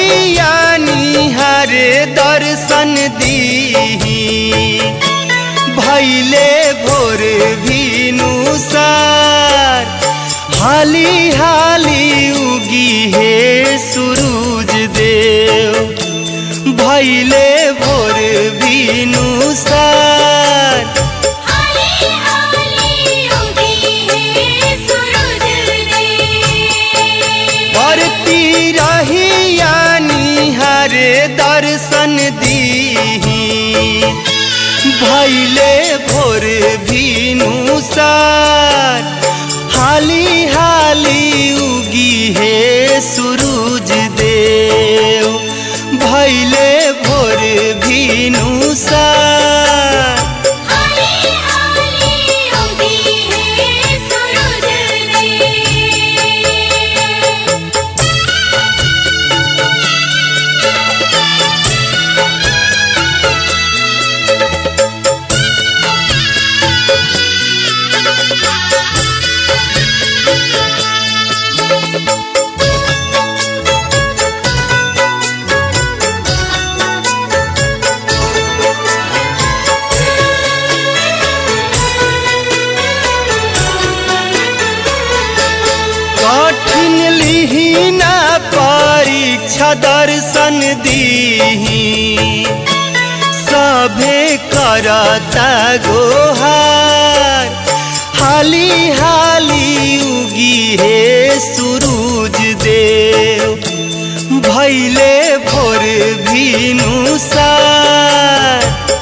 रहिया निहारे दर्शन दीही भैले भोर भिनुसार हाली हाली उगी हे सूरज देव भैले भोर भिनुसार बरती रहिया निहारे दर्शन दीही भैले भोर भिनुसार हाली हाली उगी हे सूरज देव भैले भोर भिनुसार कठिन लिहिना परीक्षा दर्शन दीही सभे करता गोहार हाली हाली उगी हे सूरज देव भैले भोर भिनुसार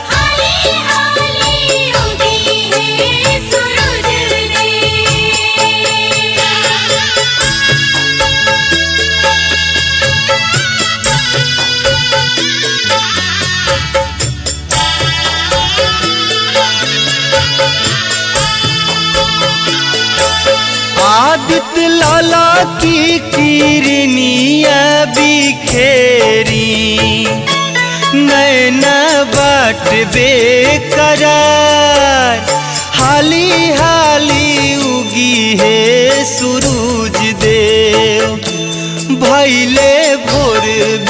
आदित्य लाला की किरनिया बिखेरी नैन बाट बेकरार हाली हाली उगी हे सूरज देव भैले भोर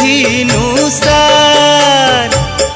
भिनुसार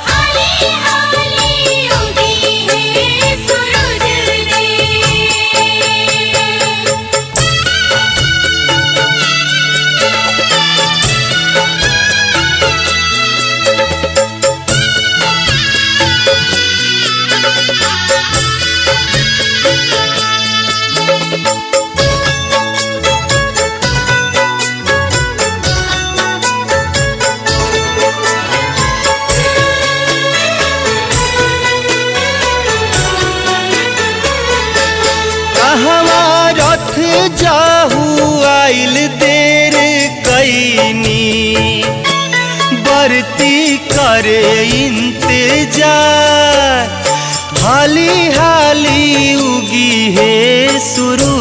रथ जाहू आइल देर कैनी बरती करे इंतजार हाली हाली उगी हे सूरज